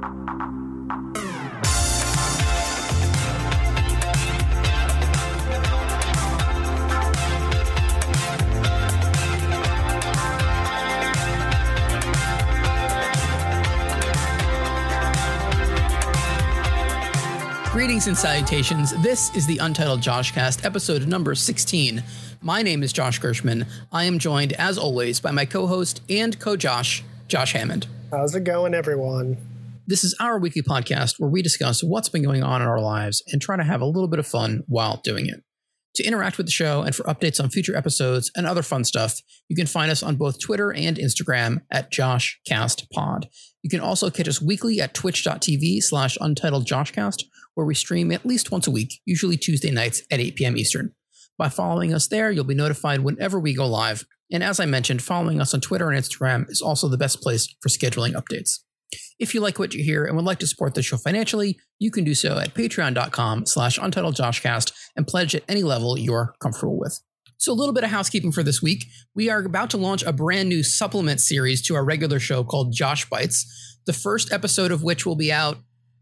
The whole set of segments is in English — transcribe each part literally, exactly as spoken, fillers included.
Greetings and salutations. This is the Untitled Joshcast, episode number sixteen. My name is Josh Gershman. I am joined, as always, by my co-host and co-Josh, Josh Hammond. How's it going, everyone? This is our weekly podcast where we discuss what's been going on in our lives and try to have a little bit of fun while doing it. To interact with the show and for updates on future episodes and other fun stuff, you can find us on both Twitter and Instagram at JoshCastPod. You can also catch us weekly at twitch.tv slash Untitled Joshcast, where we stream at least once a week, usually Tuesday nights at eight p.m. Eastern. By following us there, you'll be notified whenever we go live. And as I mentioned, following us on Twitter and Instagram is also the best place for scheduling updates. If you like what you hear and would like to support the show financially, you can do so at patreon.com slash Untitled Joshcast and pledge at any level you're comfortable with. So a little bit of housekeeping for this week. We are about to launch a brand new supplement series to our regular show called Josh Bites, the first episode of which will be out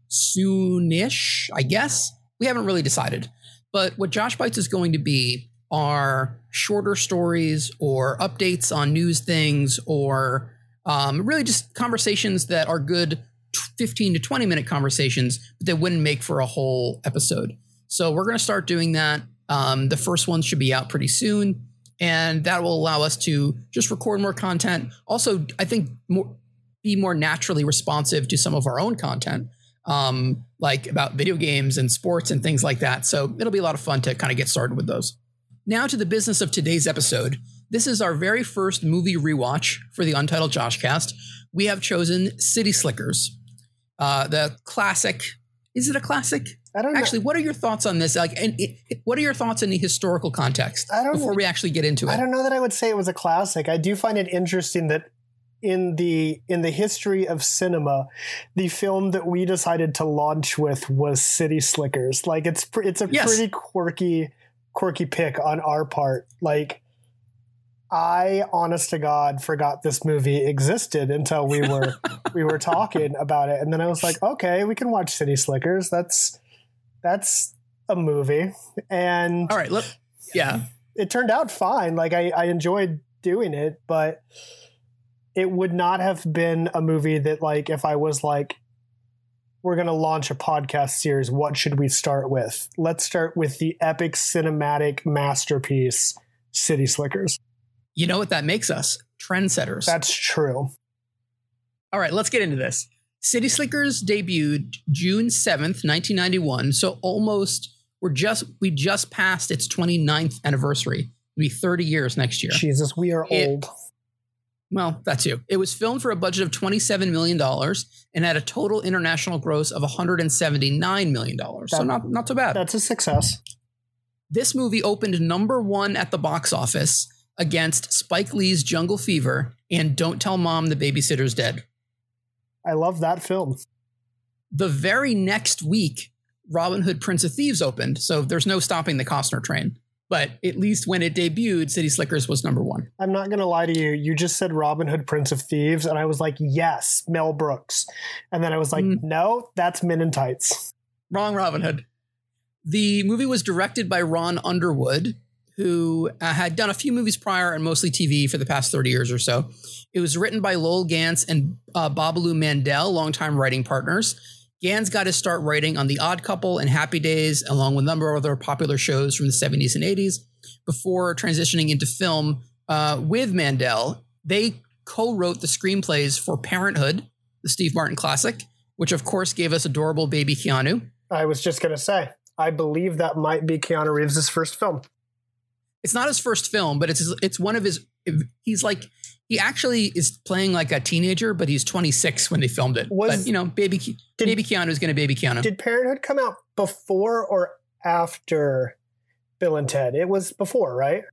soonish, I guess. We haven't really decided. But what Josh Bites is going to be are shorter stories or updates on news things or um, really just conversations that are good fifteen to twenty minute conversations, but they wouldn't make for a whole episode. So we're going to start doing that. Um, the first one should be out pretty soon, and that will allow us to just record more content. Also, I think more, be more naturally responsive to some of our own content, um, like about video games and sports and things like that. So it'll be a lot of fun to kind of get started with those. Now to the business of today's episode. This is our very first movie rewatch for the Untitled Joshcast. We have chosen City Slickers, uh, the classic. Is it a classic? I don't actually, know. What are your thoughts on this? Like, and it, what are your thoughts in the historical context I don't before know. we actually get into it? I don't know that I would say it was a classic. I do find it interesting that in the in the history of cinema, the film that we decided to launch with was City Slickers. Like, it's pre- it's a Yes. pretty quirky quirky pick on our part. Like, I, honest to God, forgot this movie existed until we were we were talking about it, and then I was like, okay, we can watch City Slickers. That's that's a movie, and All right, let, yeah. it turned out fine. Like, I, I enjoyed doing it, but it would not have been a movie that, like, if I was like, we're going to launch a podcast series, what should we start with? Let's start with the epic cinematic masterpiece, City Slickers. You know what that makes us? Trendsetters. That's true. All right, let's get into this. City Slickers debuted June seventh, nineteen ninety-one. So almost, we're just, we just passed its twenty-ninth anniversary. It'll be thirty years next year. Jesus, we are It- old. Well, that too. It was filmed for a budget of twenty-seven million dollars and had a total international gross of one hundred seventy-nine million dollars. So That- not, not so bad. That's a success. This movie opened number one at the box office against Spike Lee's Jungle Fever and Don't Tell Mom the Babysitter's Dead. I love that film. The very next week, Robin Hood Prince of Thieves opened, so there's no stopping the Costner train. But at least when it debuted, City Slickers was number one. I'm not going to lie to you. You just said Robin Hood, Prince of Thieves, and I was like, yes, Mel Brooks. And then I was like, Mm. no, that's Men in Tights. Wrong Robin Hood. The movie was directed by Ron Underwood, who uh, had done a few movies prior and mostly T V for the past thirty years or so. It was written by Lowell Gans and uh, Babalu Mandel, longtime writing partners. Gans got his start writing on The Odd Couple and Happy Days, along with a number of other popular shows from the seventies and eighties, before transitioning into film uh, with Mandel. They co-wrote the screenplays for Parenthood, the Steve Martin classic, which of course gave us adorable baby Keanu. I was just going to say, I believe that might be Keanu Reeves' first film. It's not his first film, but it's it's one of his. He's like he actually is playing like a teenager, but he's twenty-six when they filmed it. Was- but you know, baby Ke- Did- baby Keanu is going to baby Keanu. Did Parenthood come out before or after Bill and Ted? It was before, right?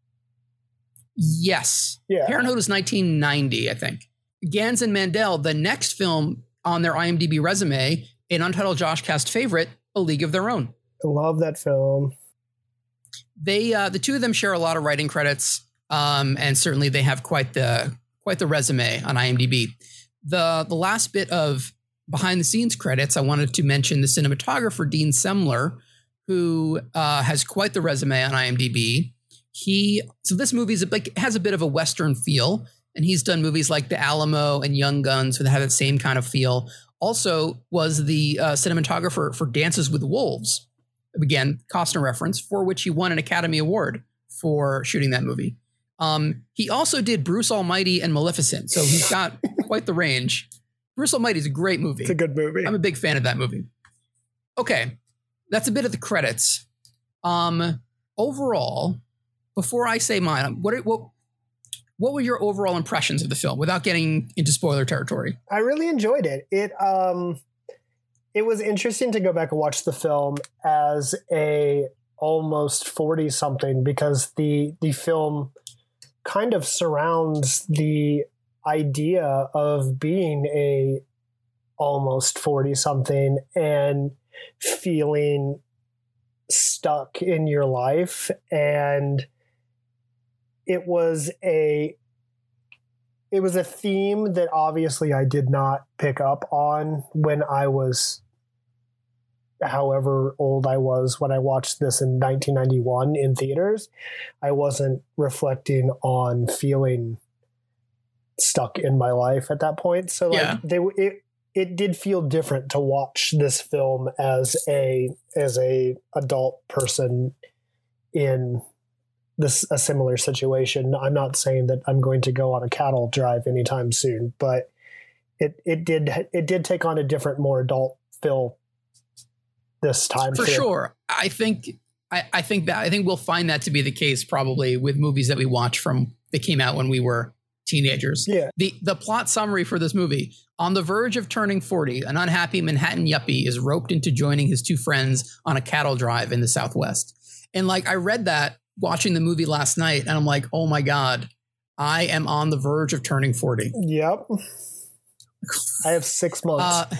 Yes, Yeah. Parenthood was nineteen ninety, I think. Gans and Mandel, the next film on their IMDb resume, an Untitled Joshcast favorite, A League of Their Own. I love that film. They uh, the two of them share a lot of writing credits, um, and certainly they have quite the quite the resume on IMDb. The the last bit of behind the scenes credits, I wanted to mention the cinematographer, Dean Semler, who uh, has quite the resume on IMDb. He so this movie is like has a bit of a Western feel, and he's done movies like The Alamo and Young Guns that have that same kind of feel. Also was the uh, cinematographer for Dances with Wolves, again, Costner reference, for which he won an Academy Award for shooting that movie. Um, he also did Bruce Almighty and Maleficent, so he's got quite the range. Bruce Almighty is a great movie. It's a good movie. I'm a big fan of that movie. Okay, that's a bit of the credits. Um, overall, before I say mine, what what what were your overall impressions of the film without getting into spoiler territory? I really enjoyed it. It um, it was interesting to go back and watch the film as a almost forty something, because the the film kind of surrounds the idea of being a almost forty something and feeling stuck in your life. And it was a it was a theme that obviously I did not pick up on when I was however old I was when I watched this in nineteen ninety-one in theaters. I wasn't reflecting on feeling stuck in my life at that point. So like yeah. they it it did feel different to watch this film as a as a adult person in this a similar situation. I'm not saying that I'm going to go on a cattle drive anytime soon, but it it did it did take on a different, more adult feel this time. For too. Sure. I think I, I think that I think we'll find that to be the case probably with movies that we watch from that came out when we were teenagers. Yeah. The the plot summary for this movie: on the verge of turning forty, an unhappy Manhattan yuppie is roped into joining his two friends on a cattle drive in the Southwest. And like I read that watching the movie last night, and I'm like, oh my God, I am on the verge of turning forty. Yep. I have six months. Uh,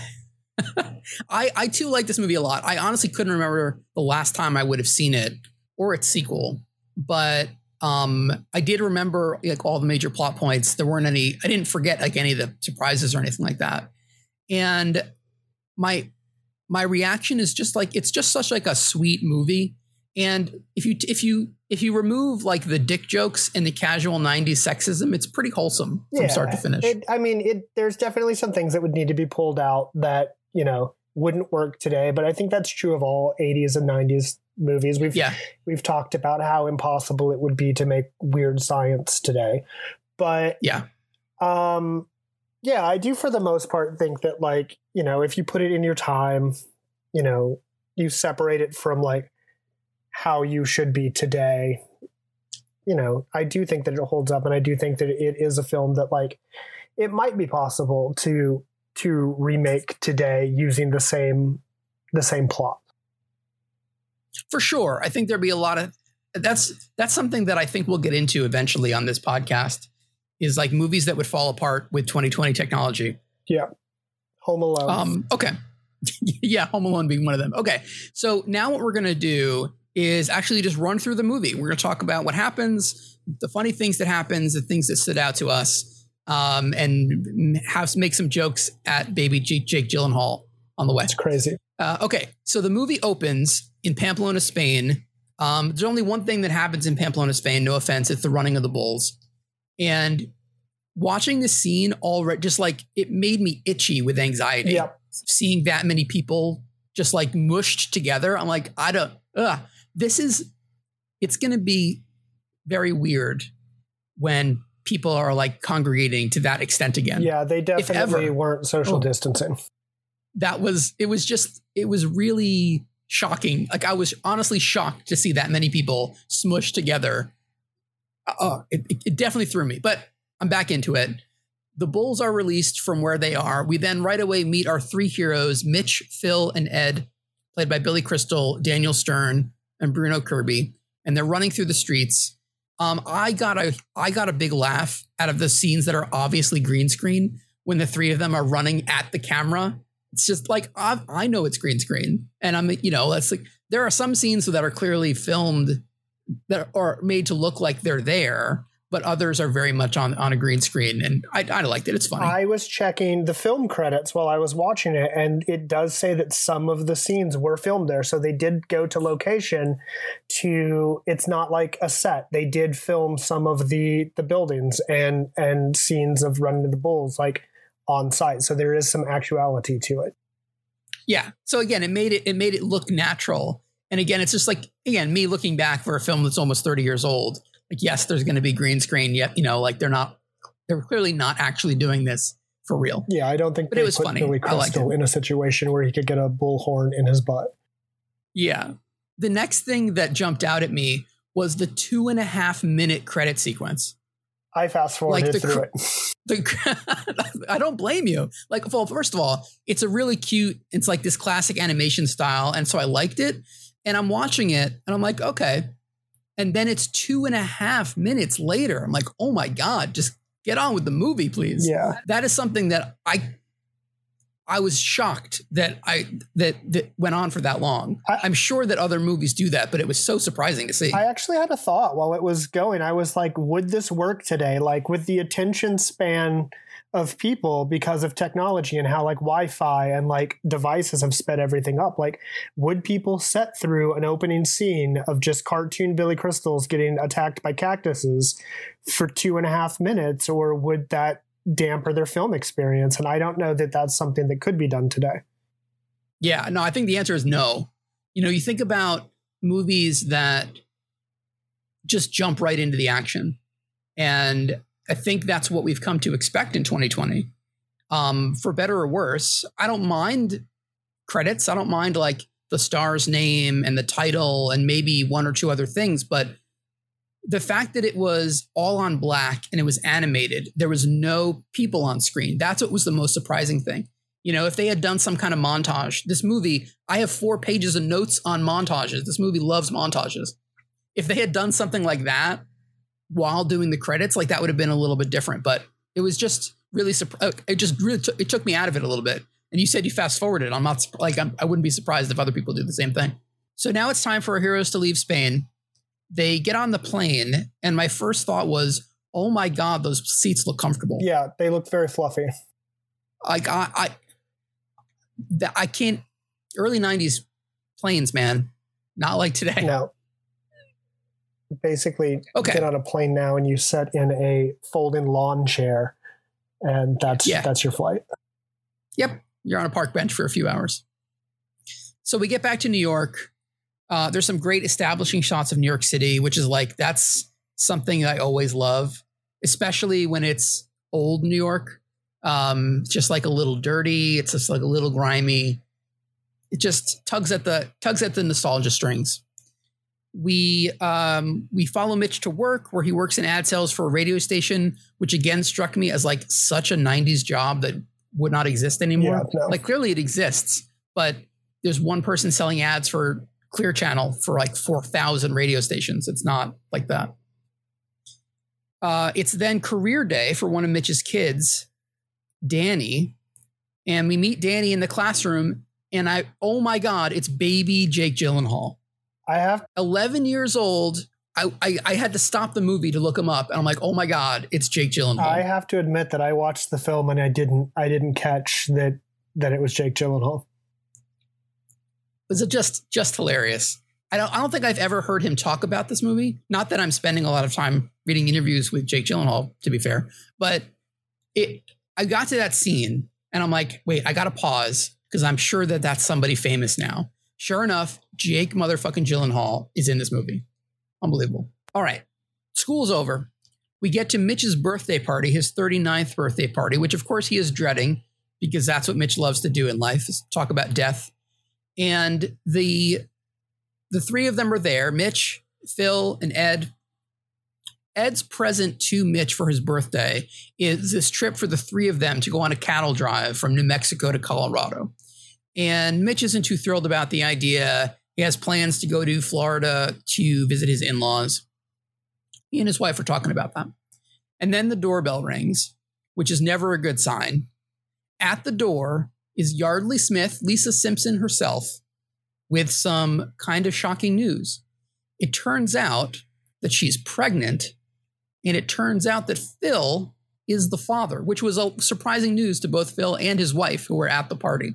I, I too like this movie a lot. I honestly couldn't remember the last time I would have seen it or its sequel, but um, I did remember like all the major plot points. There weren't any, I didn't forget like any of the surprises or anything like that. And my, my reaction is just like, it's just such like a sweet movie. And if you, if you, if you remove like the dick jokes and the casual nineties sexism, it's pretty wholesome from yeah, start to finish. It, I mean, it, there's definitely some things that would need to be pulled out that, you know, wouldn't work today. But I think that's true of all eighties and nineties movies. We've, yeah. we've talked about how impossible it would be to make weird science today. But yeah, um, yeah, I do for the most part think that, like, you know, if you put it in your time, you know, you separate it from like how you should be today, you know, I do think that it holds up. And I do think that it is a film that, like, it might be possible to to remake today using the same the same plot. For sure. I think there'd be a lot of that's that's something that I think we'll get into eventually on this podcast, is like movies that would fall apart with twenty twenty technology. Yeah. Home Alone. Um, okay. Yeah, Home Alone being one of them. Okay. So now what we're going to do is actually just run through the movie. We're going to talk about what happens, the funny things that happens, the things that stood out to us. Um, and have make some jokes at baby Jake, Jake Gyllenhaal on the way. It's crazy. Uh, okay, so the movie opens in Pamplona, Spain. Um, there's only one thing that happens in Pamplona, Spain. No offense, it's the running of the bulls. And watching this scene already, just like it made me itchy with anxiety. Yep. Seeing that many people just like mushed together, I'm like, I don't. Ugh, this is. It's going to be very weird when people are like congregating to that extent again. Yeah, they definitely ever, weren't social oh, distancing. That was, it was just, it was really shocking. Like I was honestly shocked to see that many people smushed together. Uh, it, it definitely threw me, but I'm back into it. The bulls are released from where they are. We then right away meet our three heroes, Mitch, Phil, and Ed, played by Billy Crystal, Daniel Stern, and Bruno Kirby. And they're running through the streets. Um, I got a I got a big laugh out of the scenes that are obviously green screen when the three of them are running at the camera. It's just like, I, I know it's green screen. And I'm, you know, that's like, there are some scenes that are clearly filmed that are made to look like they're there. but others are very much on, on a green screen. And I, I liked it. It's funny. I was checking the film credits while I was watching it, and it does say that some of the scenes were filmed there. So they did go to location to, it's not like a set. They did film some of the, the buildings and, and scenes of Running to the Bulls, like on site. So there is some actuality to it. Yeah. So again, it made it, it made it look natural. And again, it's just like, again, me looking back for a film that's almost thirty years old. Like, yes, there's going to be green screen. Yet, you know, like they're not, they're clearly not actually doing this for real. Yeah, I don't think but they it was put funny. Billy Crystal in a situation where he could get a bullhorn in his butt. Yeah. The next thing that jumped out at me was the two and a half minute credit sequence. I fast forwarded like through it. The, I don't blame you. Like, well, first of all, it's a really cute, it's like this classic animation style. And so I liked it. And I'm watching it and I'm like, okay. And then it's two and a half minutes later. I'm like, oh my God, just get on with the movie, please. Yeah. That is something that I I was shocked that I that that went on for that long. I, I'm sure that other movies do that, but it was so surprising to see. I actually had a thought while it was going. I was like, would this work today? Like with the attention span of people because of technology and how like Wi-Fi and like devices have sped everything up. Like, would people sit through an opening scene of just cartoon Billy Crystals getting attacked by cactuses for two and a half minutes, or would that damper their film experience? And I don't know that that's something that could be done today. Yeah, no, I think the answer is no. You know, you think about movies that just jump right into the action, and I think that's what we've come to expect in twenty twenty. Um, for better or worse, I don't mind credits. I don't mind like the star's name and the title and maybe one or two other things. But the fact that it was all on black and it was animated, there was no people on screen. That's what was the most surprising thing. You know, if they had done some kind of montage, this movie, I have four pages of notes on montages. This movie loves montages. If they had done something like that while doing the credits, like that would have been a little bit different, but it was just really, it just really, t- it took me out of it a little bit. And you said you fast forwarded. I'm not like, I'm, I wouldn't be surprised if other people do the same thing. So now it's time for our heroes to leave Spain. They get on the plane. And my first thought was, oh my God, those seats look comfortable. Yeah. They look very fluffy. Like I, I, that I can't, early nineties planes, man, not like today. No. Basically, okay. Get on a plane now and you sit in a fold-in lawn chair, and that's yeah. that's your flight. Yep, you're on a park bench for a few hours. So we get back to New York. Uh, there's some great establishing shots of New York City, which is like, that's something I always love, especially when it's old New York. Um, just like a little dirty. It's just like a little grimy. It just tugs at the tugs at the nostalgia strings. We um, we follow Mitch to work, where he works in ad sales for a radio station, which again struck me as like such a nineties job that would not exist anymore. Yeah, no. Like clearly it exists, but there's one person selling ads for Clear Channel for like four thousand radio stations. It's not like that. Uh, it's then career day for one of Mitch's kids, Danny, and we meet Danny in the classroom, and I, oh my God, it's baby Jake Gyllenhaal. I have eleven years old. I, I, I had to stop the movie to look him up, and I'm like, oh my God, it's Jake Gyllenhaal. I have to admit that I watched the film and I didn't I didn't catch that that it was Jake Gyllenhaal. Was it just just hilarious? I don't I don't think I've ever heard him talk about this movie. Not that I'm spending a lot of time reading interviews with Jake Gyllenhaal, to be fair, but it. I got to that scene and I'm like, wait, I got to pause because I'm sure that that's somebody famous now. Sure enough, Jake motherfucking Gyllenhaal is in this movie. Unbelievable. All right. School's over. We get to Mitch's birthday party, his thirty-ninth birthday party, which of course he is dreading because that's what Mitch loves to do in life, is talk about death. And the, the three of them are there, Mitch, Phil, and Ed. Ed's present to Mitch for his birthday is this trip for the three of them to go on a cattle drive from New Mexico to Colorado. And Mitch isn't too thrilled about the idea. He has plans to go to Florida to visit his in-laws. He and his wife are talking about that. And then the doorbell rings, which is never a good sign. At the door is Yardley Smith, Lisa Simpson herself, with some kind of shocking news. It turns out that she's pregnant And it turns out that Phil is the father, which was a surprising news to both Phil and his wife who were at the party.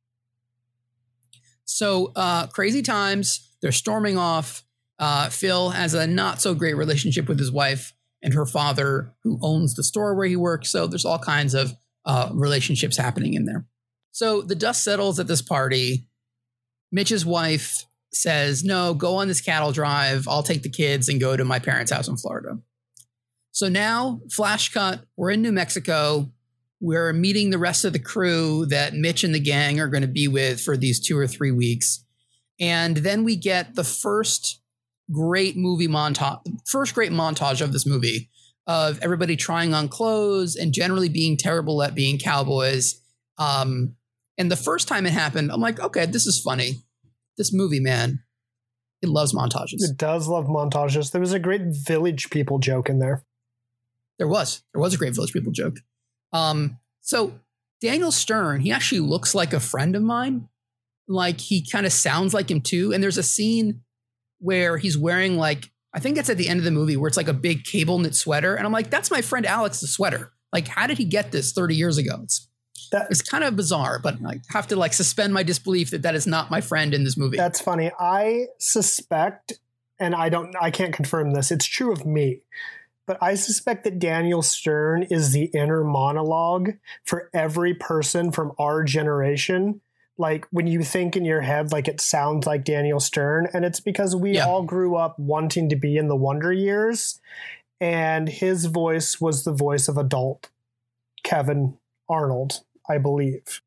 So uh, crazy times. They're storming off. Uh, Phil has a not so great relationship with his wife and her father, who owns the store where he works. So there's all kinds of uh, relationships happening in there. So the dust settles at this party. Mitch's wife says, no, go on this cattle drive. I'll take the kids and go to my parents' house in Florida. So now, flash cut, we're in New Mexico. We're meeting the rest of the crew that Mitch and the gang are going to be with for these two or three weeks. And then we get the first great movie montage, first great montage of this movie of everybody trying on clothes and generally being terrible at being cowboys. Um, and the first time it happened, I'm like, okay, this is funny. This movie, man, it loves montages. It does love montages. There was a great Village People joke in there. There was. There was a great Village People joke. Um, so Daniel Stern, he actually looks like a friend of mine. Like he kind of sounds like him too. And there's a scene where he's wearing like, I think it's at the end of the movie where it's like a big cable knit sweater. And I'm like, that's my friend Alex's sweater. Like, how did he get this thirty years ago? It's, that, it's kind of bizarre, but I have to like suspend my disbelief that that is not my friend in this movie. That's funny. I suspect, and I don't, I can't confirm this. It's true of me, but I suspect that Daniel Stern is the inner monologue for every person from our generation. Like when you think in your head, like it sounds like Daniel Stern, and it's because we yeah. all grew up wanting to be in the Wonder Years, and his voice was the voice of adult Kevin Arnold, I believe.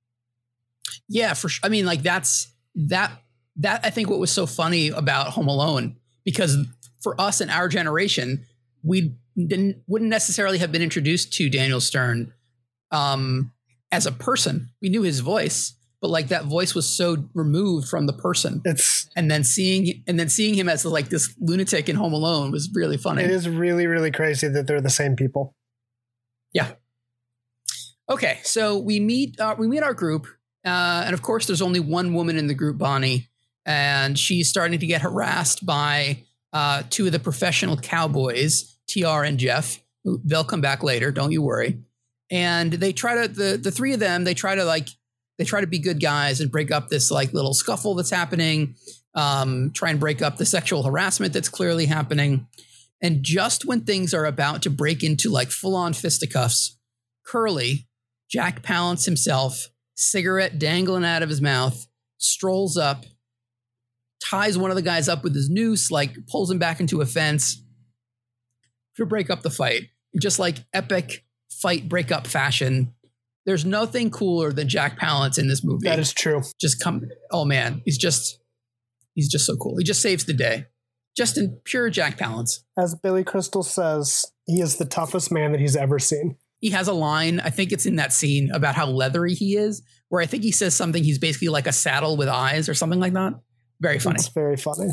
Yeah, for sure. I mean, like that's that, that I think what was so funny about Home Alone, because for us in our generation, we didn't, wouldn't necessarily have been introduced to Daniel Stern um, as a person. We knew his voice. But like that voice was so removed from the person. It's and then seeing and then seeing him as like this lunatic in Home Alone was really funny. It is really, really crazy that they're the same people. Yeah. Okay, so we meet uh, we meet our group, uh, and of course, there's only one woman in the group, Bonnie, and she's starting to get harassed by uh, two of the professional cowboys, T R and Jeff. They'll come back later, don't you worry. And they try to the the three of them. They try to like. They try to be good guys and break up this like little scuffle that's happening, um, try and break up the sexual harassment that's clearly happening. And just when things are about to break into like full on fisticuffs, Curly, Jack Palance himself, cigarette dangling out of his mouth, strolls up, ties one of the guys up with his noose, like pulls him back into a fence to break up the fight. Just like epic fight breakup fashion. There's nothing cooler than Jack Palance in this movie. That is true. Just come. Oh, man. He's just he's just so cool. He just saves the day. Just in pure Jack Palance. As Billy Crystal says, he is the toughest man that he's ever seen. He has a line. I think it's in that scene about how leathery he is, where I think he says something. He's basically like a saddle with eyes or something like that. Very funny. It's very funny.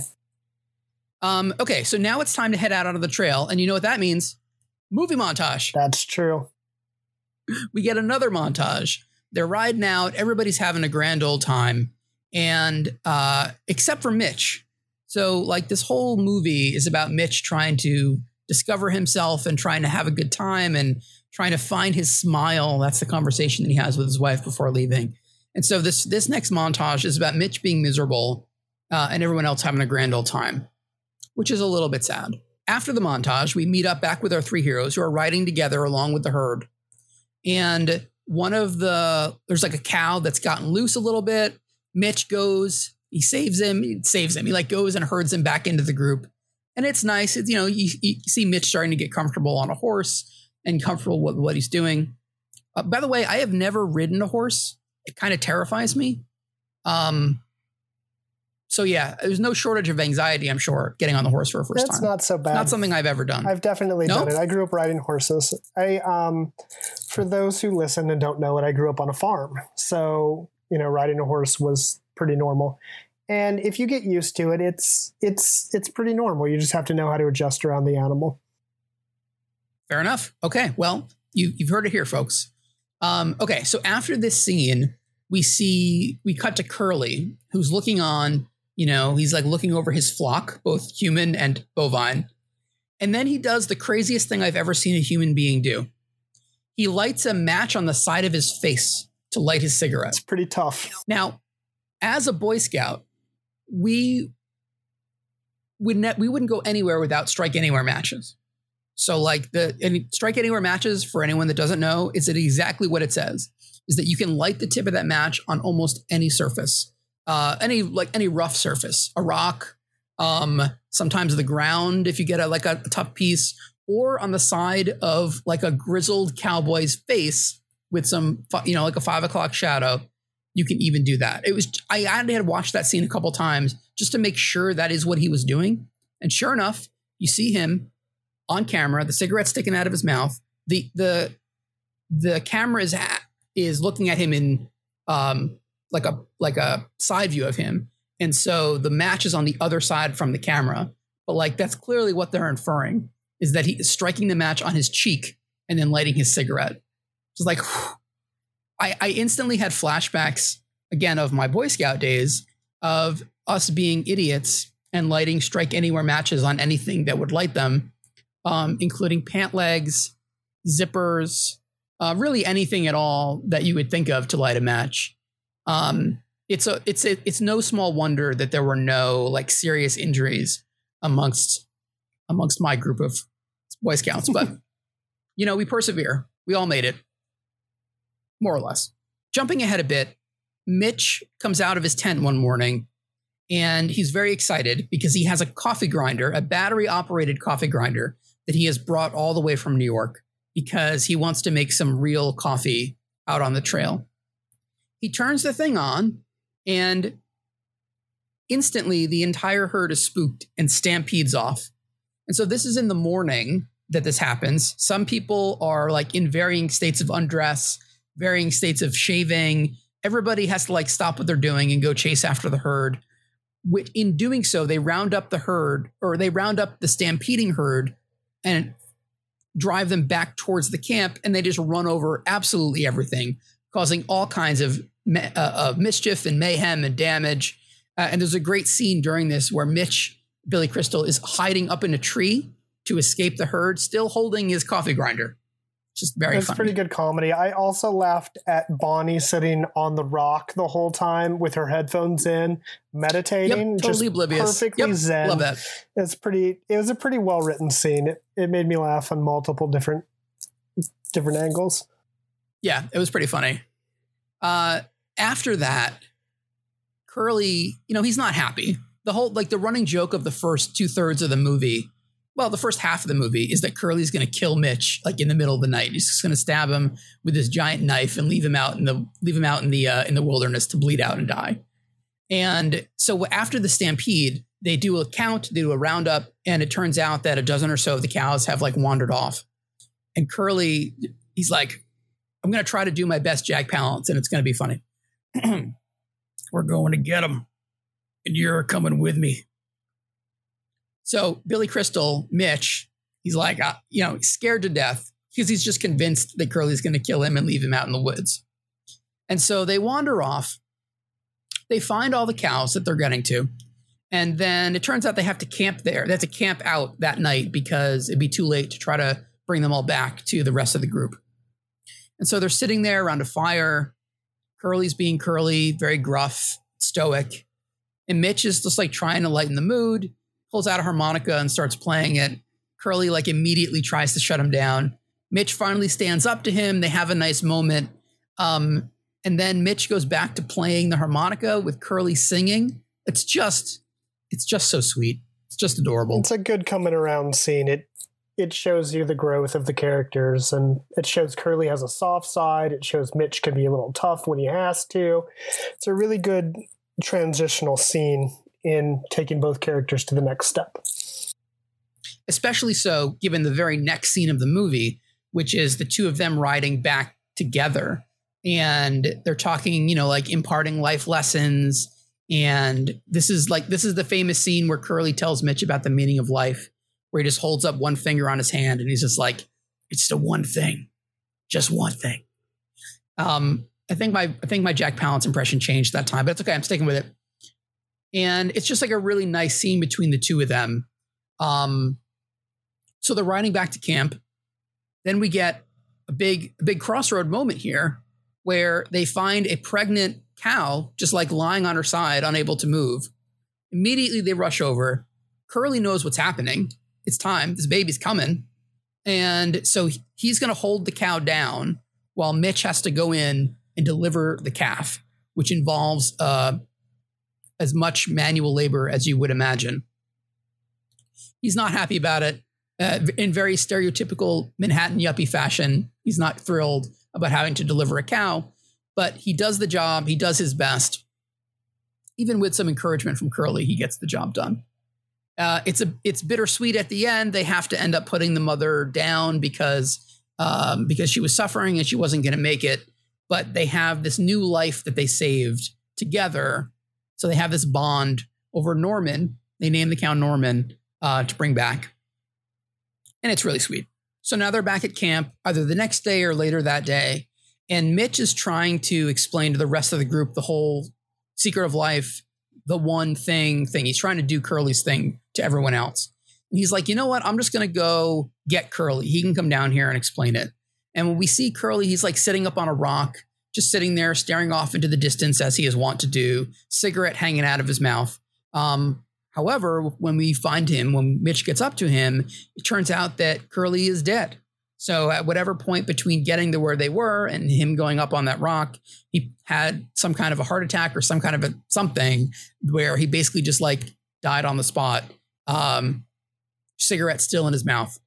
Um, okay, so now it's time to head out onto the trail. And you know what that means? Movie montage. That's true. We get another montage. They're riding out. Everybody's having a grand old time. And uh, except for Mitch. So like this whole movie is about Mitch trying to discover himself and trying to have a good time and trying to find his smile. That's the conversation that he has with his wife before leaving. And so this this next montage is about Mitch being miserable uh, and everyone else having a grand old time, which is a little bit sad. After the montage, we meet up back with our three heroes who are riding together along with the herd. And one of the, there's like a cow that's gotten loose a little bit. Mitch goes, he saves him, he saves him. He like goes and herds him back into the group. And it's nice. It's, you know, you, you see Mitch starting to get comfortable on a horse and comfortable with what he's doing. Uh, by the way, I have never ridden a horse. It kind of terrifies me. Um, So yeah, there's no shortage of anxiety, I'm sure, getting on the horse for a first That's time. That's not so bad. It's not something I've ever done. I've definitely no? done it. I grew up riding horses. I, um, for those who listen and don't know it, I grew up on a farm. So, you know, riding a horse was pretty normal. And if you get used to it, it's it's it's pretty normal. You just have to know how to adjust around the animal. Fair enough. Okay, well, you, you've heard it here, folks. Um, okay, so after this scene, we see, we cut to Curly, who's looking on. You know, he's like looking over his flock, both human and bovine. And then he does the craziest thing I've ever seen a human being do. He lights a match on the side of his face to light his cigarette. It's pretty tough. Now, as a Boy Scout, we would ne- we wouldn't go anywhere without Strike Anywhere matches. So like the and Strike Anywhere matches, for anyone that doesn't know, is it exactly what it says, is that you can light the tip of that match on almost any surface, uh, any like any rough surface, a rock, um, sometimes the ground if you get a like a, a tough piece, or on the side of like a grizzled cowboy's face with some, you know, like a five o'clock shadow. You can even do that. It was I, I had watched that scene a couple times just to make sure that is what he was doing. And sure enough, you see him on camera, the cigarette sticking out of his mouth. The the the camera is at, is looking at him in um like a like a side view of him. And so the match is on the other side from the camera. But like that's clearly what they're inferring, is that he is striking the match on his cheek and then lighting his cigarette. It's like whew. I, I instantly had flashbacks again of my Boy Scout days of us being idiots and lighting Strike Anywhere matches on anything that would light them, um, including pant legs, zippers, uh, really anything at all that you would think of to light a match. Um, it's a it's a, it's no small wonder that there were no like serious injuries amongst amongst my group of Boy Scouts, but you know, we persevere. We all made it. More or less. Jumping ahead a bit, Mitch comes out of his tent one morning and he's very excited because he has a coffee grinder, a battery operated coffee grinder that he has brought all the way from New York because he wants to make some real coffee out on the trail. He turns the thing on and instantly the entire herd is spooked and stampedes off. And so this is in the morning that this happens. Some people are like in varying states of undress, varying states of shaving. Everybody has to like stop what they're doing and go chase after the herd. In doing so, they round up the herd or they round up the stampeding herd and drive them back towards the camp. And they just run over absolutely everything, causing all kinds of, uh, of mischief and mayhem and damage. Uh, and there's a great scene during this where Mitch, Billy Crystal, is hiding up in a tree to escape the herd, still holding his coffee grinder. Just very It's funny. pretty good comedy. I also laughed at Bonnie sitting on the rock the whole time with her headphones in, meditating. Yep, totally just oblivious. Perfectly Yep, zen. love that. It's pretty. It was a pretty well written scene. It, it made me laugh on multiple different different angles. Yeah, it was pretty funny. Uh, after that, Curly, you know, he's not happy. The whole like the running joke of the first two thirds of the movie. Well, the first half of the movie is that Curly's going to kill Mitch like in the middle of the night. He's just going to stab him with his giant knife and leave him out in the leave him out in the uh, in the wilderness to bleed out and die. And so after the stampede, they do a count, they do a roundup, and it turns out that a dozen or so of the cows have like wandered off. And Curly, he's like, "I'm going to try to do my best Jack Palance, and it's going to be funny. We're going to get them, and you're coming with me." So Billy Crystal, Mitch, he's like, uh, you know, he's scared to death because he's just convinced that Curly's going to kill him and leave him out in the woods. And so they wander off. They find all the cows that they're getting to. And then it turns out they have to camp there. They have to camp out that night because it'd be too late to try to bring them all back to the rest of the group. And so they're sitting there around a fire. Curly's being Curly, very gruff, stoic. And Mitch is just like trying to lighten the mood. Pulls out a harmonica and starts playing it. Curly like immediately tries to shut him down. Mitch finally stands up to him. They have a nice moment. Um, and then Mitch goes back to playing the harmonica with Curly singing. It's just, it's just so sweet. It's just adorable. It's a good coming around scene. It it shows you the growth of the characters, and it shows Curly has a soft side. It shows Mitch can be a little tough when he has to. It's a really good transitional scene in taking both characters to the next step. Especially so given the very next scene of the movie, which is the two of them riding back together. And they're talking, you know, like imparting life lessons. And this is like, this is the famous scene where Curly tells Mitch about the meaning of life, where he just holds up one finger on his hand and he's just like, it's the one thing, just one thing. Um, I think my, I think my Jack Palance impression changed that time, but it's okay. I'm sticking with it. And it's just like a really nice scene between the two of them. Um, So they're riding back to camp. Then we get a big, a big crossroad moment here where they find a pregnant cow just like lying on her side, unable to move. Immediately they rush over. Curly knows what's happening. It's time. This baby's coming. And so he's going to hold the cow down while Mitch has to go in and deliver the calf, which involves uh, as much manual labor as you would imagine. He's not happy about it. Uh, in very stereotypical Manhattan yuppie fashion, he's not thrilled about having to deliver a cow, but he does the job. He does his best. Even with some encouragement from Curly, he gets the job done. Uh, it's a it's bittersweet at the end. They have to end up putting the mother down because um, because she was suffering and she wasn't going to make it. But they have this new life that they saved together. So they have this bond over Norman. They name the cow Norman uh, to bring back. And it's really sweet. So now they're back at camp either the next day or later that day. And Mitch is trying to explain to the rest of the group the whole secret of life, the one thing thing. He's trying to do Curly's thing to everyone else. And he's like, you know what? I'm just going to go get Curly. He can come down here and explain it. And when we see Curly, he's like sitting up on a rock, just sitting there, staring off into the distance as he is wont to do, cigarette hanging out of his mouth. Um, however, when we find him, when Mitch gets up to him, it turns out that Curly is dead. So at whatever point between getting to where they were and him going up on that rock, he had some kind of a heart attack or some kind of a something where he basically just like died on the spot. Um, cigarette still in his mouth.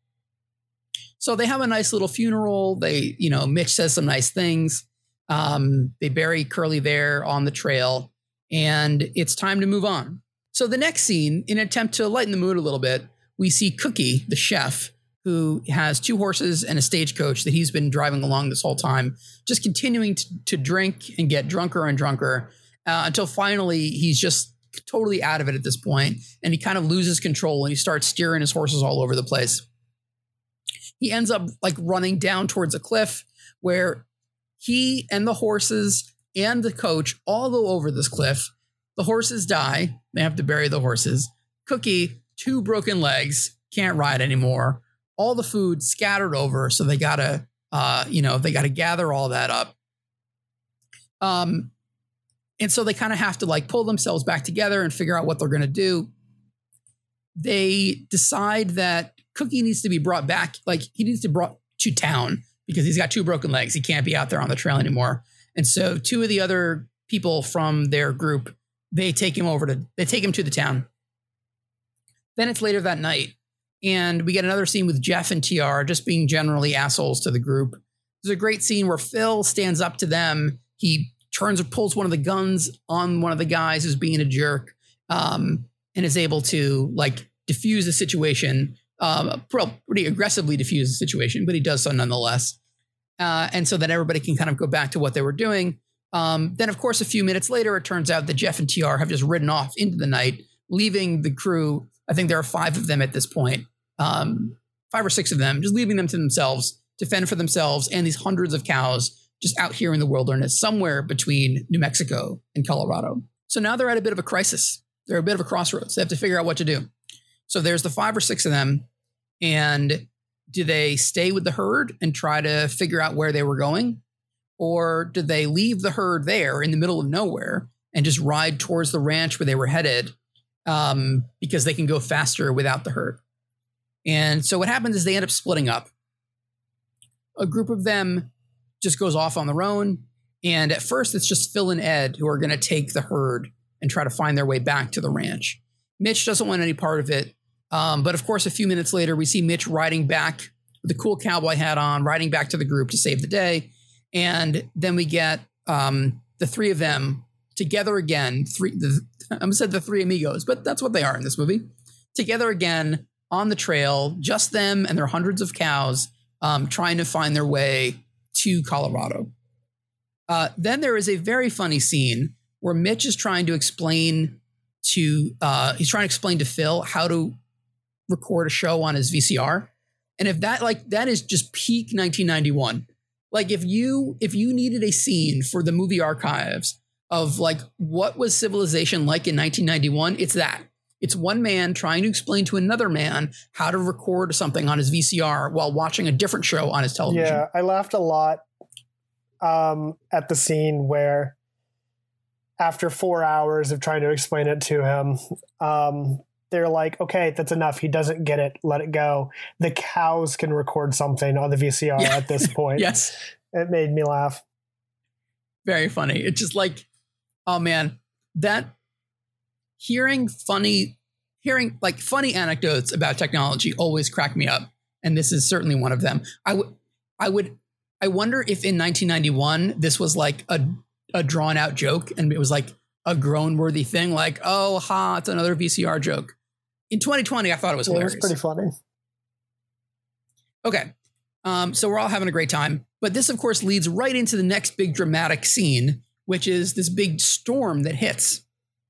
So they have a nice little funeral. They, you know, Mitch says some nice things. Um, they bury Curly there on the trail and it's time to move on. So the next scene, in an attempt to lighten the mood a little bit, we see Cookie, the chef, who has two horses and a stagecoach that he's been driving along this whole time, just continuing to, to drink and get drunker and drunker uh, until finally he's just totally out of it at this point, and he kind of loses control and he starts steering his horses all over the place. He ends up like running down towards a cliff where he and the horses and the coach all go over this cliff. The horses die. They have to bury the horses. Cookie, two broken legs, can't ride anymore. All the food scattered over, so they gotta, uh, you know, they gotta gather all that up. Um, and so they kind of have to like pull themselves back together and figure out what they're gonna do. They decide that Cookie needs to be brought back, like he needs to be brought to town because he's got two broken legs. He can't be out there on the trail anymore. And so two of the other people from their group, they take him over to, they take him to the town. Then it's later that night. And we get another scene with Jeff and T R just being generally assholes to the group. There's a great scene where Phil stands up to them. He turns or pulls one of the guns on one of the guys who's being a jerk, um, and is able to like diffuse the situation, um, pretty aggressively diffuse the situation, but he does so nonetheless. Uh, and so that everybody can kind of go back to what they were doing. Um, then, of course, a few minutes later, it turns out that Jeff and T R have just ridden off into the night, leaving the crew. I think there are five of them at this point. Um, five or six of them, just leaving them to themselves to fend for themselves and these hundreds of cows just out here in the wilderness, somewhere between New Mexico and Colorado. So now they're at a bit of a crisis. They're a bit of a crossroads. They have to figure out what to do. So there's the five or six of them. And do they stay with the herd and try to figure out where they were going? Or do they leave the herd there in the middle of nowhere and just ride towards the ranch where they were headed um, because they can go faster without the herd? And so what happens is they end up splitting up. A group of them just goes off on their own. And at first, it's just Phil and Ed who are going to take the herd and try to find their way back to the ranch. Mitch doesn't want any part of it. Um, but of course, a few minutes later, we see Mitch riding back with a cool cowboy hat on, riding back to the group to save the day. And then we get um, the three of them together again. Three, the, I almost said the three amigos, but that's what they are in this movie. Together again on the trail, just them and their hundreds of cows um, trying to find their way to Colorado. Uh, then there is a very funny scene where Mitch is trying to explain to, uh, he's trying to explain to Phil how to record a show on his V C R. And if that, like, that is just peak nineteen ninety-one. Like if you, if you needed a scene for the movie archives of like, what was civilization like in nineteen ninety-one? It's that. It's one man trying to explain to another man how to record something on his V C R while watching a different show on his television. Yeah, I laughed a lot um, at the scene where after four hours of trying to explain it to him, um, they're like, okay, that's enough. He doesn't get it. Let it go. The cows can record something on the V C R yeah. at this point. Yes. It made me laugh. Very funny. It's just like, oh man, that hearing funny, hearing like funny anecdotes about technology always crack me up. And this is certainly one of them. I would, I would, I wonder if in nineteen ninety-one, this was like a, a drawn out joke and it was like a groan worthy thing. Like, oh, ha, it's another V C R joke. In twenty twenty, I thought it was yeah, hilarious. It was pretty funny. Okay. Um, so we're all having a great time. But this, of course, leads right into the next big dramatic scene, which is this big storm that hits.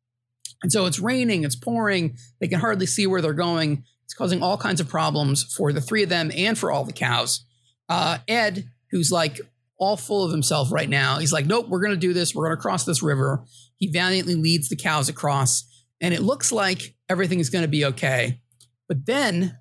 And so it's raining, it's pouring. They can hardly see where they're going. It's causing all kinds of problems for the three of them and for all the cows. Uh, Ed, who's like all full of himself right now, he's like, nope, we're going to do this. We're going to cross this river. He valiantly leads the cows across. And it looks like everything is going to be okay. But then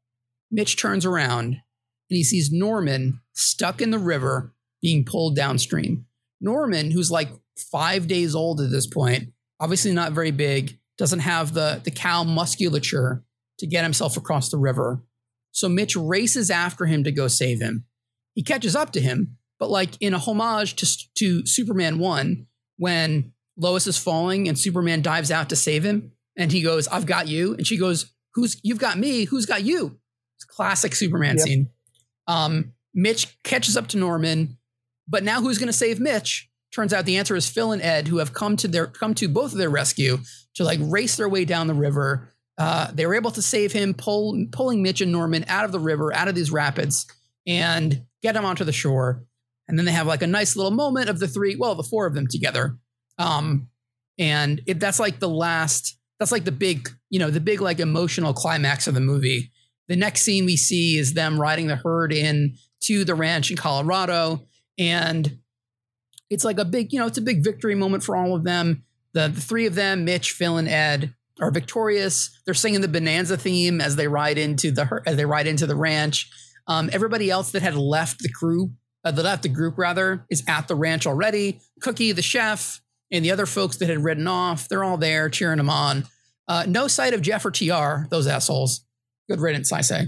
Mitch turns around and he sees Norman stuck in the river being pulled downstream. Norman, who's like five days old at this point, obviously not very big, doesn't have the, the cow musculature to get himself across the river. So Mitch races after him to go save him. He catches up to him, but like in a homage to, to Superman one, when Lois is falling and Superman dives out to save him and he goes, I've got you. And she goes, who's you've got me? Who's got you? It's a classic Superman yep. scene. Um, Mitch catches up to Norman, but now who's going to save Mitch? Turns out the answer is Phil and Ed, who have come to their come to both of their rescue to like race their way down the river. Uh, they were able to save him, pull, pulling Mitch and Norman out of the river, out of these rapids, and get them onto the shore. And then they have like a nice little moment of the three, well, the four of them together. Um, and it, that's like the last, that's like the big, you know, the big like emotional climax of the movie. The next scene we see is them riding the herd in to the ranch in Colorado. And it's like a big, you know, it's a big victory moment for all of them. The, the three of them, Mitch, Phil, and Ed, are victorious. They're singing the Bonanza theme as they ride into the as they ride into the ranch. Um, everybody else that had left the crew, uh, that left the group rather, is at the ranch already. Cookie, the chef, and the other folks that had ridden off, they're all there cheering them on. Uh, no sight of Jeff or T R, those assholes. Good riddance, I say.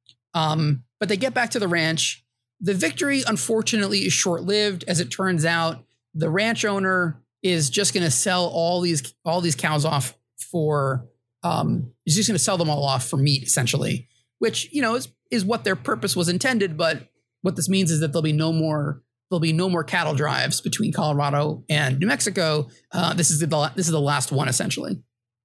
Um, but they get back to the ranch. The victory, unfortunately, is short-lived. As it turns out, the ranch owner is just going to sell all these all these cows off for. Um, he's just going to sell them all off for meat, essentially, which you know is is what their purpose was intended. But what this means is that there'll be no more there'll be no more cattle drives between Colorado and New Mexico. Uh, this is the this is the last one, essentially.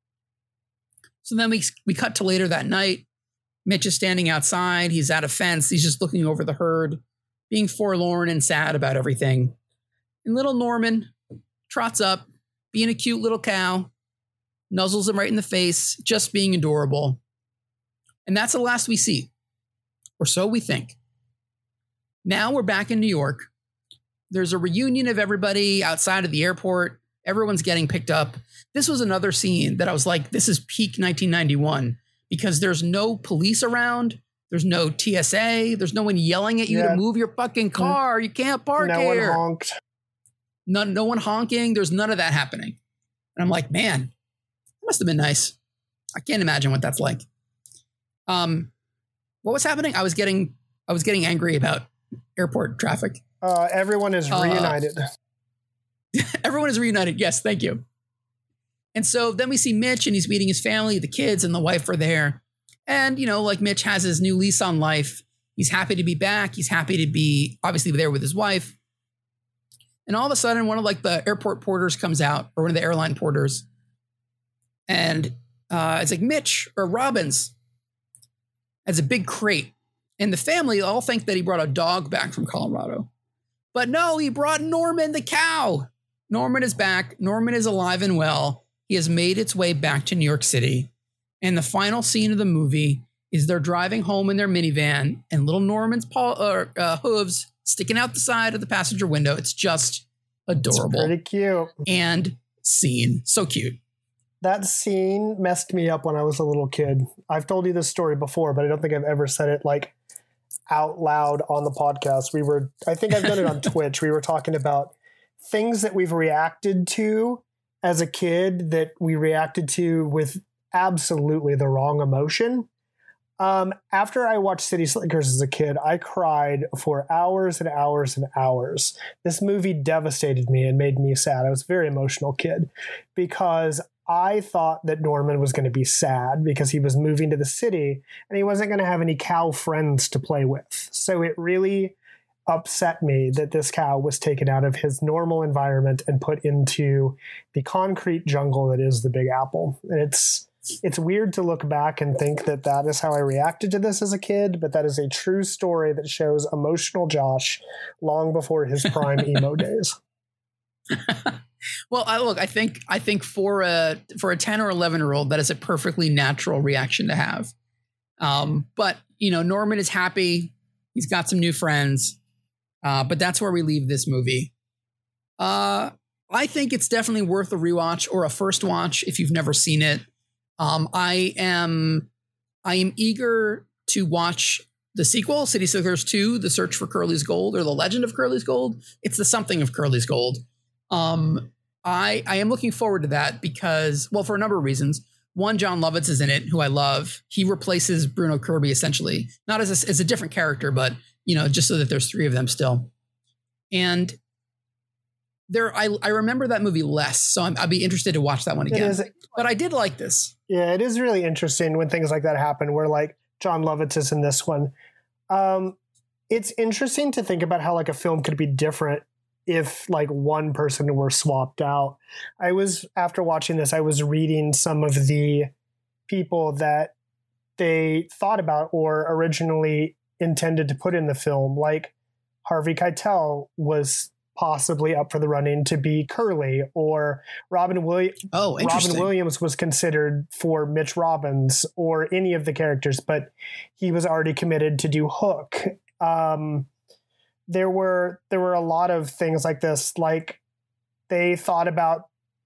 So then we we cut to later that night. Mitch is standing outside. He's at a fence. He's just looking over the herd, being forlorn and sad about everything. And little Norman trots up, being a cute little cow, nuzzles him right in the face, just being adorable. And that's the last we see, or so we think. Now we're back in New York. There's a reunion of everybody outside of the airport. Everyone's getting picked up. This was another scene that I was like, this is peak nineteen ninety-one. Because there's no police around. There's no T S A. There's no one yelling at you yeah. to move your fucking car. You can't park no here. No one honked. No, no one honking. There's none of that happening. And I'm like, man, it must have been nice. I can't imagine what that's like. Um, what was happening? I was getting, I was getting angry about airport traffic. Uh, everyone is reunited. Uh, everyone is reunited. Yes, thank you. And so then we see Mitch and he's meeting his family, the kids and the wife are there. And, you know, like Mitch has his new lease on life. He's happy to be back. He's happy to be obviously there with his wife. And all of a sudden, one of like the airport porters comes out, or one of the airline porters. And uh, it's like Mitch or Robbins has a big crate. And the family all think that he brought a dog back from Colorado. But no, he brought Norman the cow. Norman is back. Norman is alive and well. He has made its way back to New York City. And the final scene of the movie is they're driving home in their minivan and little Norman's paw, uh, uh, hooves sticking out the side of the passenger window. It's just adorable. It's pretty cute. And scene. So cute. that scene messed me up when I was a little kid. I've told you this story before, but I don't think I've ever said it like out loud on the podcast. We were, I think I've done it on Twitch. We were talking about things that we've reacted to as a kid that we reacted to with absolutely the wrong emotion. Um, after I watched City Slickers as a kid, I cried for hours and hours and hours. This movie devastated me and made me sad. I was a very emotional kid because I thought that Norman was going to be sad because he was moving to the city and he wasn't going to have any cow friends to play with. So it really upset me that this cow was taken out of his normal environment and put into the concrete jungle that is the Big Apple. And it's It's weird to look back and think that that is how I reacted to this as a kid, but that is a true story that shows emotional Josh long before his prime emo days. Well, I, look, I think I think for a for a ten or eleven year old, that is a perfectly natural reaction to have. Um, but you know, Norman is happy; he's got some new friends. Uh, but that's where we leave this movie. Uh, I think it's definitely worth a rewatch or a first watch if you've never seen it. Um, I am I am eager to watch the sequel, City Slickers two, The Search for Curly's Gold, or The Legend of Curly's Gold. It's the something of Curly's Gold. Um, I I am looking forward to that because, well, for a number of reasons. One, John Lovitz is in it, who I love. He replaces Bruno Kirby essentially, not as a, as a different character, but you know, just so that there's three of them still. And there, I I remember that movie less, so I'm, I'd be interested to watch that one again. But I did like this. Yeah, it is really interesting when things like that happen, where like John Lovitz is in this one. Um, it's interesting to think about how like a film could be different if like one person were swapped out. I was, after watching this, I was reading some of the people that they thought about or originally intended to put in the film. Like Harvey Keitel was possibly up for the running to be Curly, or Robin Williams. Oh, Robin Williams was considered for Mitch Robbins or any of the characters, but he was already committed to do Hook. Um, there were there were a lot of things like this. Like they thought about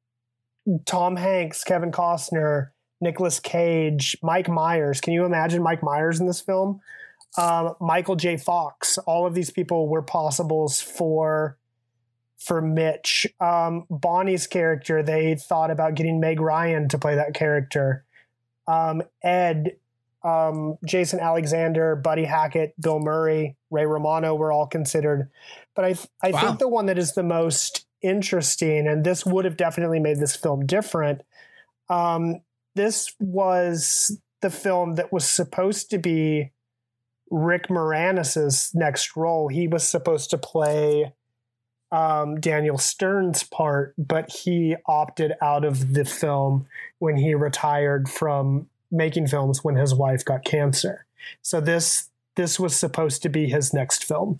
Tom Hanks, Kevin Costner, Nicolas Cage, Mike Myers. Can you imagine Mike Myers in this film? Um, Michael J. Fox. All of these people were possibles for. For Mitch. Um, Bonnie's character, they thought about getting Meg Ryan to play that character. Um, Ed, um, Jason Alexander, Buddy Hackett, Bill Murray, Ray Romano were all considered. But I, I wow. think the one that is the most interesting, and this would have definitely made this film different, um, this was the film that was supposed to be Rick Moranis's next role. He was supposed to play Um, Daniel Stern's part, but he opted out of the film when he retired from making films when his wife got cancer. So this this was supposed to be his next film.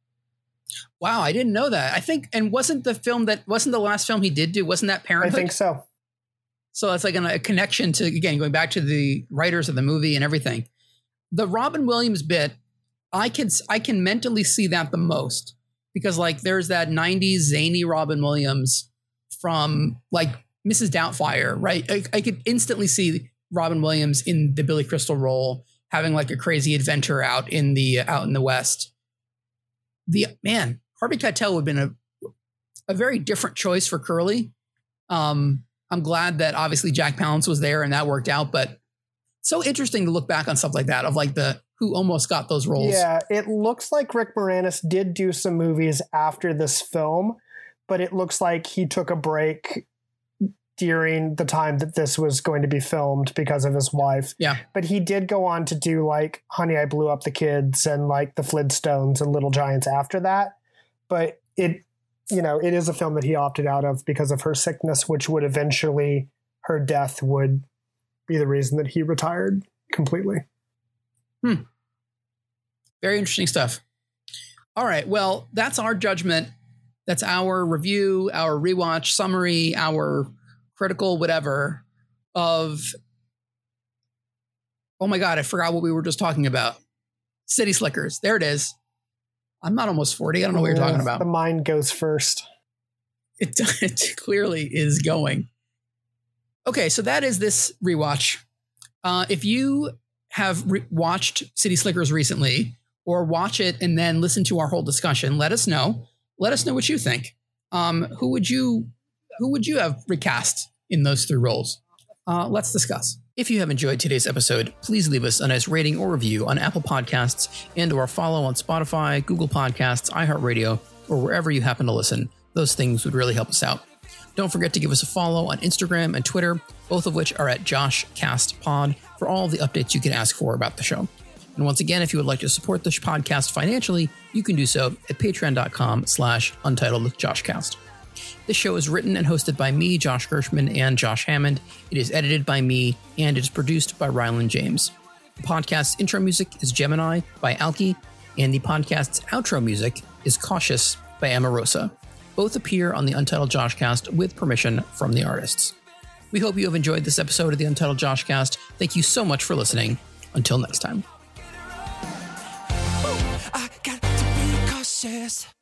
Wow, I didn't know that. I think, and wasn't the film that wasn't the last film he did do? Wasn't that Parenthood? I think so. So it's like a, a connection to, again, going back to the writers of the movie and everything. The Robin Williams bit, I can I can mentally see that the most. Because like there's that nineties zany Robin Williams from like Missus Doubtfire, right? I, I could instantly see Robin Williams in the Billy Crystal role, having like a crazy adventure out in the out in the West. The man, Harvey Keitel would have been a a very different choice for Curly. Um, I'm glad that obviously Jack Palance was there and that worked out, but so interesting to look back on stuff like that of like the who almost got those roles. Yeah, it looks like Rick Moranis did do some movies after this film, but it looks like he took a break during the time that this was going to be filmed because of his wife. Yeah. But he did go on to do like Honey, I Blew Up the Kids and like The Flintstones and Little Giants after that. But it, you know, it is a film that he opted out of because of her sickness, which would eventually, her death would be the reason that he retired completely. Hmm. Very interesting stuff. All right. Well, that's our judgment. That's our review, our rewatch summary, our critical whatever of, oh my God, I forgot what we were just talking about. City Slickers. There it is. I'm not almost forty. I don't know what you're talking about. The mind goes first. It, it clearly is going. Okay, so that is this rewatch. Uh, if you have re- watched City Slickers recently, or watch it and then listen to our whole discussion, let us know. Let us know what you think. Um, who would you who would you have recast in those three roles? Uh, let's discuss. If you have enjoyed today's episode, please leave us a nice rating or review on Apple Podcasts and or follow on Spotify, Google Podcasts, iHeartRadio, or wherever you happen to listen. Those things would really help us out. Don't forget to give us a follow on Instagram and Twitter, both of which are at JoshCastPod, for all the updates you can ask for about the show. And once again, if you would like to support this podcast financially, you can do so at patreon.com slash untitledjoshcast. This show is written and hosted by me, Josh Gershman, and Josh Hammond. It is edited by me, and it is produced by Ryland James. The podcast's intro music is Gemini by Alki, and the podcast's outro music is Cautious by Amarosa. Both appear on the Untitled Joshcast with permission from the artists. We hope you have enjoyed this episode of the Untitled Joshcast. Thank you so much for listening. Until next time. I got to be cautious.